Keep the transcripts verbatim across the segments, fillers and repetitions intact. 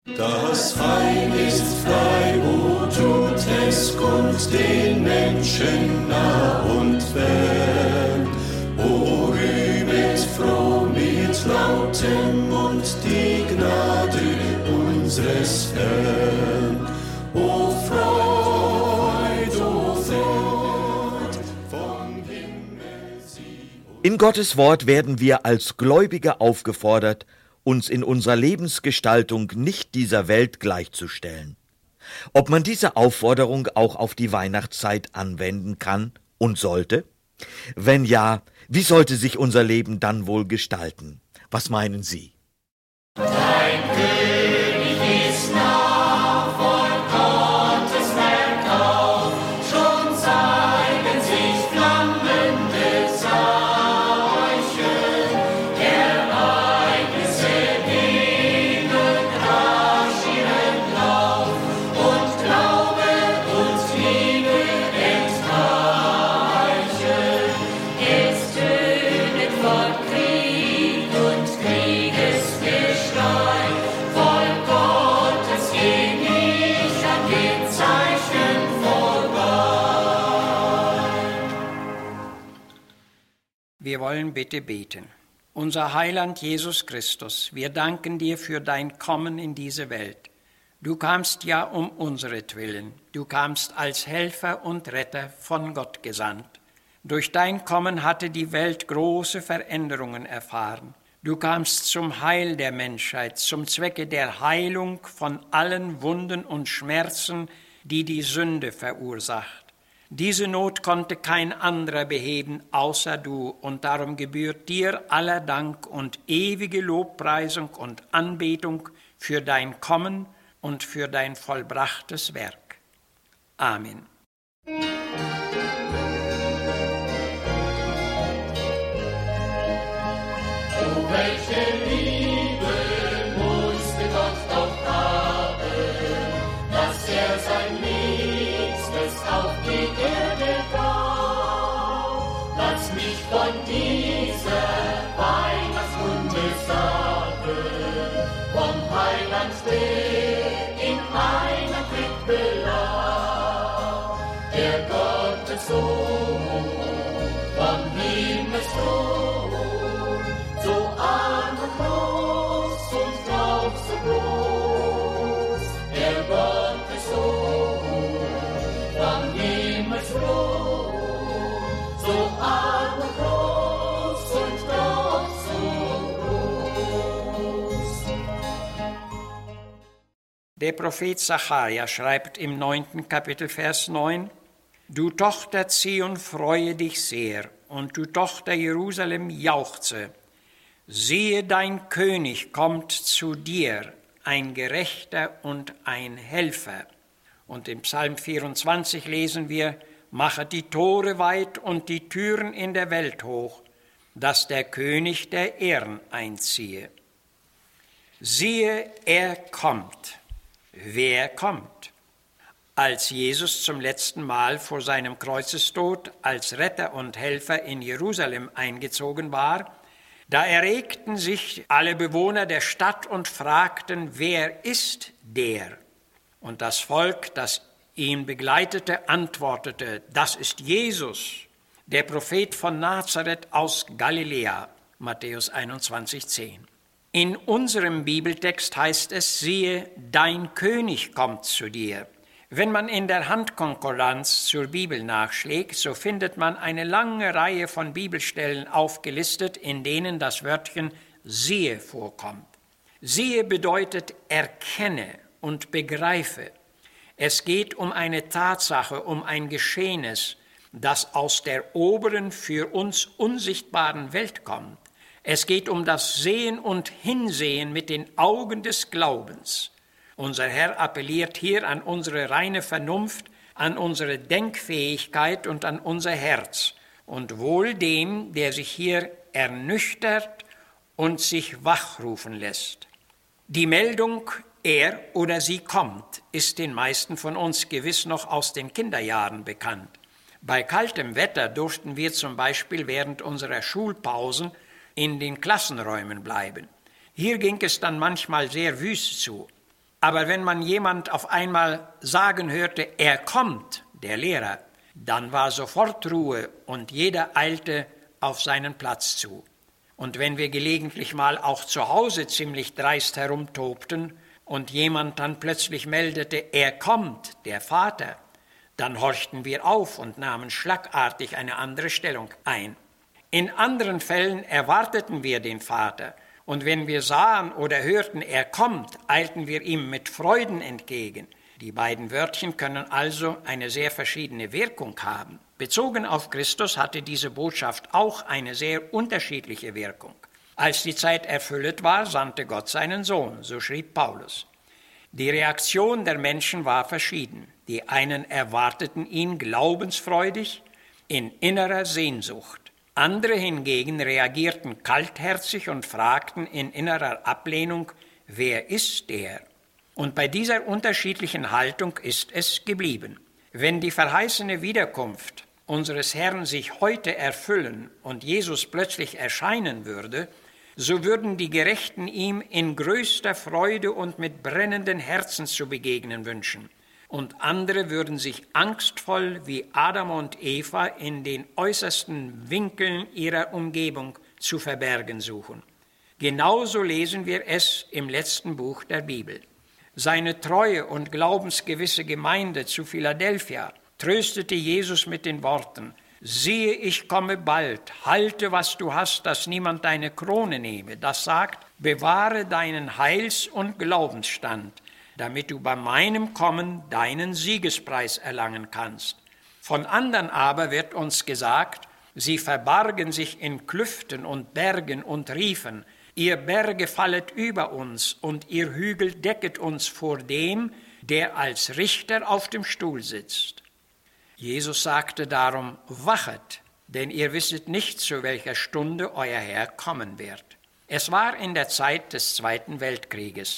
Das Heil ist frei, o tut es kund den Menschen nah und fern. O rühmet froh mit lautem Mund die Gnade unseres Herrn. O Freud, o Freud, vom Himmel sie. In Gottes Wort werden wir als Gläubige aufgefordert, uns in unserer Lebensgestaltung nicht dieser Welt gleichzustellen. Ob man diese Aufforderung auch auf die Weihnachtszeit anwenden kann und sollte? Wenn ja, wie sollte sich unser Leben dann wohl gestalten? Was meinen Sie? Dein König ist nah, voll Gottes Werk auf, schon zeigen sich flammende Zeichen, Ereignisse nehmen rasch ihren Lauf und Glaube und Liebe entweichen. Es tönet von Krieg und Kriegesgeschrei, voll Gottes geh ich an den Zeichen vorbei. Wir wollen bitte beten. Unser Heiland Jesus Christus, wir danken dir für dein Kommen in diese Welt. Du kamst ja um unseretwillen. Du kamst als Helfer und Retter von Gott gesandt. Durch dein Kommen hatte die Welt große Veränderungen erfahren. Du kamst zum Heil der Menschheit, zum Zwecke der Heilung von allen Wunden und Schmerzen, die die Sünde verursacht. Diese Not konnte kein anderer beheben, außer du, und darum gebührt dir aller Dank und ewige Lobpreisung und Anbetung für dein Kommen und für dein vollbrachtes Werk. Amen. O welche Liebe musste Gott doch haben, dass er sein Liebstes auf die Erde gab. Lass mich von dieser Weihnachtswunde sagen, vom Heiland, der in einer Krippe lag, der Gottessohn vom Himmelsthron, so arm und groß und doch so groß, der Gottessohn vom Himmelsthron, so arm und groß und doch so groß. Der Prophet Sacharja schreibt im neunten Kapitel, Vers neun: Du Tochter Zion, freue dich sehr, und du Tochter Jerusalem, jauchze. Siehe, dein König kommt zu dir, ein Gerechter und ein Helfer. Und im Psalm vierundzwanzig lesen wir: Mache die Tore weit und die Türen in der Welt hoch, dass der König der Ehren einziehe. Siehe, er kommt. Wer kommt? Als Jesus zum letzten Mal vor seinem Kreuzestod als Retter und Helfer in Jerusalem eingezogen war, da erregten sich alle Bewohner der Stadt und fragten, wer ist der? Und das Volk, das ihn begleitete, antwortete, das ist Jesus, der Prophet von Nazareth aus Galiläa, Matthäus einundzwanzig, zehn. In unserem Bibeltext heißt es, siehe, dein König kommt zu dir. Wenn man in der Handkonkordanz zur Bibel nachschlägt, so findet man eine lange Reihe von Bibelstellen aufgelistet, in denen das Wörtchen siehe vorkommt. Siehe bedeutet erkenne und begreife. Es geht um eine Tatsache, um ein Geschehnis, das aus der oberen, für uns unsichtbaren Welt kommt. Es geht um das Sehen und Hinsehen mit den Augen des Glaubens. Unser Herr appelliert hier an unsere reine Vernunft, an unsere Denkfähigkeit und an unser Herz und wohl dem, der sich hier ernüchtert und sich wachrufen lässt. Die Meldung, er oder sie kommt, ist den meisten von uns gewiss noch aus den Kinderjahren bekannt. Bei kaltem Wetter durften wir zum Beispiel während unserer Schulpausen in den Klassenräumen bleiben. Hier ging es dann manchmal sehr wüst zu. Aber wenn man jemand auf einmal sagen hörte, er kommt, der Lehrer, dann war sofort Ruhe und jeder eilte auf seinen Platz zu. Und wenn wir gelegentlich mal auch zu Hause ziemlich dreist herumtobten und jemand dann plötzlich meldete, er kommt, der Vater, dann horchten wir auf und nahmen schlagartig eine andere Stellung ein. In anderen Fällen erwarteten wir den Vater, und wenn wir sahen oder hörten, er kommt, eilten wir ihm mit Freuden entgegen. Die beiden Wörtchen können also eine sehr verschiedene Wirkung haben. Bezogen auf Christus hatte diese Botschaft auch eine sehr unterschiedliche Wirkung. Als die Zeit erfüllt war, sandte Gott seinen Sohn, so schrieb Paulus. Die Reaktion der Menschen war verschieden. Die einen erwarteten ihn glaubensfreudig, in innerer Sehnsucht. Andere hingegen reagierten kaltherzig und fragten in innerer Ablehnung, wer ist der? Und bei dieser unterschiedlichen Haltung ist es geblieben. Wenn die verheißene Wiederkunft unseres Herrn sich heute erfüllen und Jesus plötzlich erscheinen würde, so würden die Gerechten ihm in größter Freude und mit brennenden Herzen zu begegnen wünschen. Und andere würden sich angstvoll wie Adam und Eva in den äußersten Winkeln ihrer Umgebung zu verbergen suchen. Genauso lesen wir es im letzten Buch der Bibel. Seine treue und glaubensgewisse Gemeinde zu Philadelphia tröstete Jesus mit den Worten: Siehe, ich komme bald, halte, was du hast, dass niemand deine Krone nehme. Das sagt, bewahre deinen Heils- und Glaubensstand, damit du bei meinem Kommen deinen Siegespreis erlangen kannst. Von anderen aber wird uns gesagt, sie verbargen sich in Klüften und Bergen und riefen, ihr Berge fallet über uns und ihr Hügel decket uns vor dem, der als Richter auf dem Stuhl sitzt. Jesus sagte darum, wachet, denn ihr wisset nicht, zu welcher Stunde euer Herr kommen wird. Es war in der Zeit des Zweiten Weltkrieges.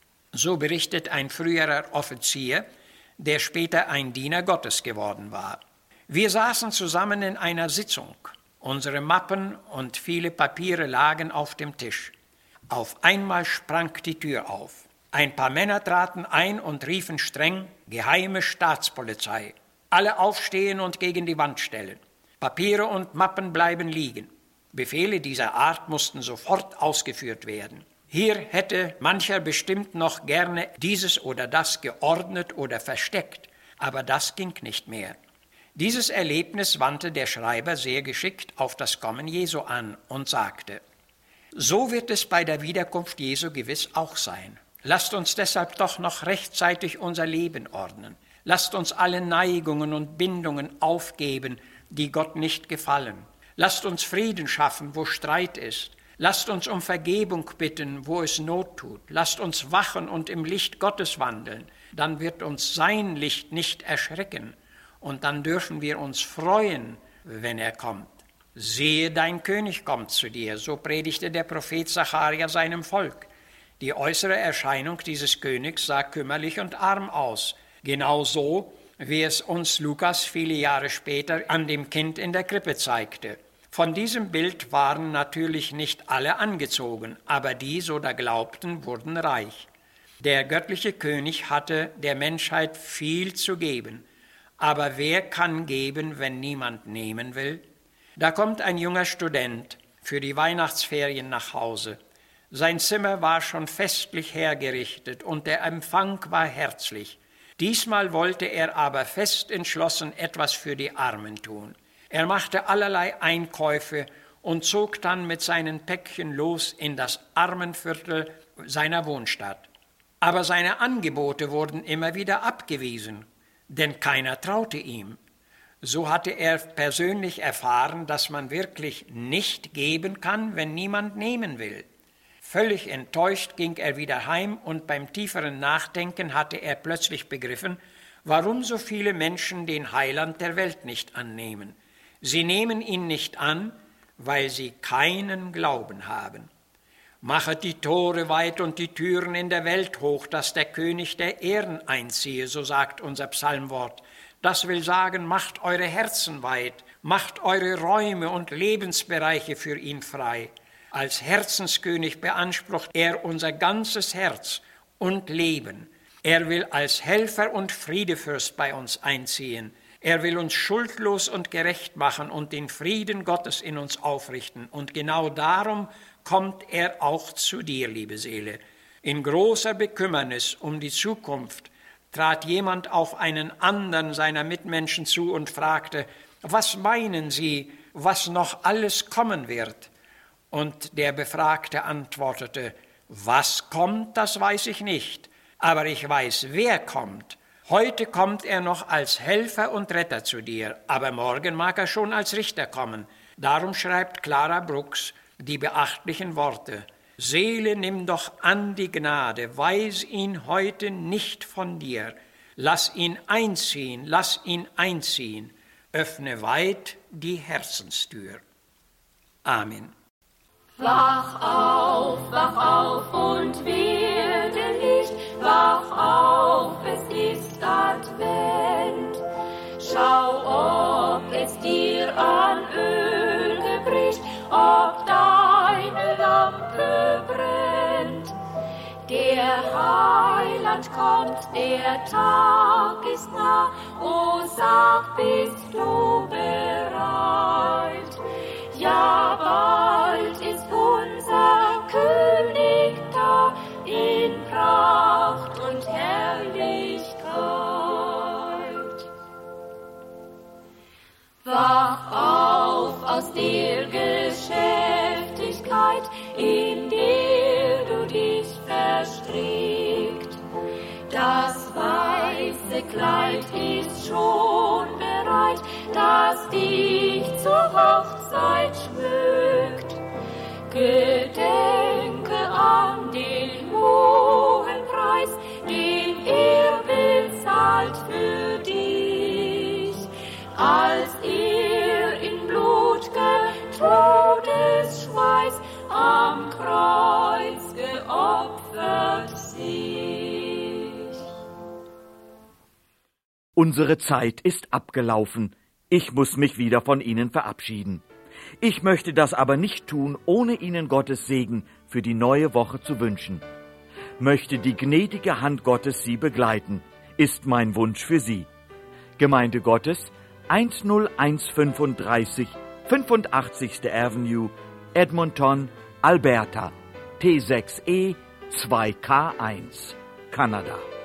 So berichtet ein früherer Offizier, der später ein Diener Gottes geworden war. Wir saßen zusammen in einer Sitzung. Unsere Mappen und viele Papiere lagen auf dem Tisch. Auf einmal sprang die Tür auf. Ein paar Männer traten ein und riefen streng, geheime Staatspolizei. Alle aufstehen und gegen die Wand stellen. Papiere und Mappen bleiben liegen. Befehle dieser Art mussten sofort ausgeführt werden. Hier hätte mancher bestimmt noch gerne dieses oder das geordnet oder versteckt, aber das ging nicht mehr. Dieses Erlebnis wandte der Schreiber sehr geschickt auf das Kommen Jesu an und sagte: So wird es bei der Wiederkunft Jesu gewiss auch sein. Lasst uns deshalb doch noch rechtzeitig unser Leben ordnen. Lasst uns alle Neigungen und Bindungen aufgeben, die Gott nicht gefallen. Lasst uns Frieden schaffen, wo Streit ist. Lasst uns um Vergebung bitten, wo es Not tut. Lasst uns wachen und im Licht Gottes wandeln. Dann wird uns sein Licht nicht erschrecken. Und dann dürfen wir uns freuen, wenn er kommt. Siehe, dein König kommt zu dir, so predigte der Prophet Sacharja seinem Volk. Die äußere Erscheinung dieses Königs sah kümmerlich und arm aus, genau so, wie es uns Lukas viele Jahre später an dem Kind in der Krippe zeigte. Von diesem Bild waren natürlich nicht alle angezogen, aber die, so da glaubten, wurden reich. Der göttliche König hatte der Menschheit viel zu geben, aber wer kann geben, wenn niemand nehmen will? Da kommt ein junger Student für die Weihnachtsferien nach Hause. Sein Zimmer war schon festlich hergerichtet und der Empfang war herzlich. Diesmal wollte er aber fest entschlossen etwas für die Armen tun. Er machte allerlei Einkäufe und zog dann mit seinen Päckchen los in das Armenviertel seiner Wohnstadt. Aber seine Angebote wurden immer wieder abgewiesen, denn keiner traute ihm. So hatte er persönlich erfahren, dass man wirklich nicht geben kann, wenn niemand nehmen will. Völlig enttäuscht ging er wieder heim und beim tieferen Nachdenken hatte er plötzlich begriffen, warum so viele Menschen den Heiland der Welt nicht annehmen. Sie nehmen ihn nicht an, weil sie keinen Glauben haben. Machet die Tore weit und die Türen in der Welt hoch, dass der König der Ehren einziehe, so sagt unser Psalmwort. Das will sagen, macht eure Herzen weit, macht eure Räume und Lebensbereiche für ihn frei. Als Herzenskönig beansprucht er unser ganzes Herz und Leben. Er will als Helfer und Friedefürst bei uns einziehen. Er will uns schuldlos und gerecht machen und den Frieden Gottes in uns aufrichten. Und genau darum kommt er auch zu dir, liebe Seele. In großer Bekümmernis um die Zukunft trat jemand auf einen anderen seiner Mitmenschen zu und fragte, was meinen Sie, was noch alles kommen wird? Und der Befragte antwortete, was kommt, das weiß ich nicht, aber ich weiß, wer kommt. Heute kommt er noch als Helfer und Retter zu dir, aber morgen mag er schon als Richter kommen. Darum schreibt Clara Brooks die beachtlichen Worte, Seele, nimm doch an die Gnade, weis ihn heute nicht von dir. Lass ihn einziehen, lass ihn einziehen. Öffne weit die Herzenstür. Amen. Wach auf, wach auf und werde Licht, wach auf, es ist Advent. Schau, ob es dir an Öl bricht, ob deine Lampe brennt. Der Heiland kommt, der Tag ist nah, o sag, bist du bereit? Ja, bald ist unser König da, in Pracht und Herrlichkeit. Wach auf aus der Geschäftigkeit, in der du dich verstrickt. Das weiße Kleid ist schon bereit, das dich zur Hochzeit schmückt. Gedenke an den hohen Preis, den er bezahlt für dich, als er in blut'ger Todesschweiß am Kreuz geopfert sich. Unsere Zeit ist abgelaufen. Ich muss mich wieder von Ihnen verabschieden. Ich möchte das aber nicht tun, ohne Ihnen Gottes Segen für die neue Woche zu wünschen. Möchte die gnädige Hand Gottes Sie begleiten, ist mein Wunsch für Sie. Gemeinde Gottes, eins null eins fünfunddreißig fünfundachtzigste Avenue, Edmonton, Alberta, T sechs E zwei K eins, Kanada.